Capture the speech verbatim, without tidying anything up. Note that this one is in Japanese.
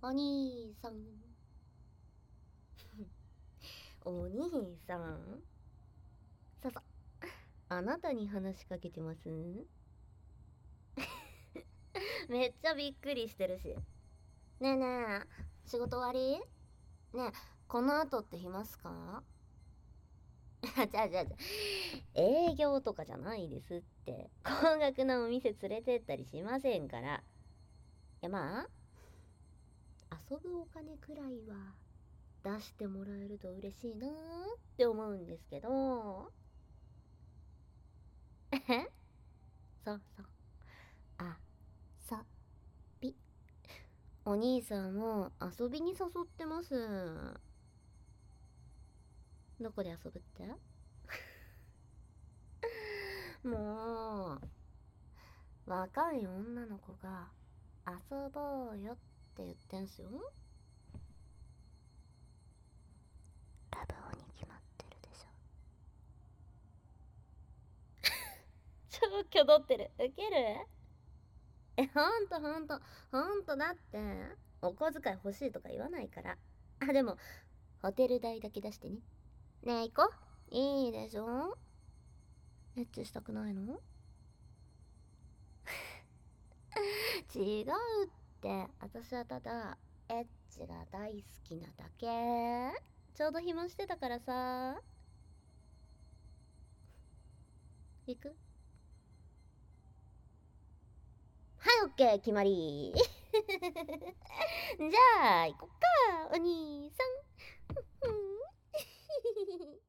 お兄さん。お兄さん、ささ、あなたに話しかけてます？めっちゃびっくりしてるし。ねえねえ、仕事終わり？ねえ、この後って暇っすか？あ、じゃあじゃあじゃあ、営業とかじゃないですって。高額なお店連れてったりしませんから。いやまあ、遊ぶお金くらいは出してもらえると嬉しいなーって思うんですけど。えそうそう。あ、さ、び。お兄さんも遊びに誘ってます。どこで遊ぶって？もう、若い女の子が遊ぼうよって言ってんすよ。ラブホに決まってるでしょ。超挙動ってる。ウケる？え、ほんとほんと。ほんとだって。お小遣い欲しいとか言わないから。あ、でも、ホテル代だけ出してね。ねえ、行こう。いいでしょ？エッチしたくないの？違うって。私はただ、エッチが大好きなだけ。ちょうど暇してたからさ。行く？はい、オッケー、決まり。じゃあ、行こっか、お兄さん。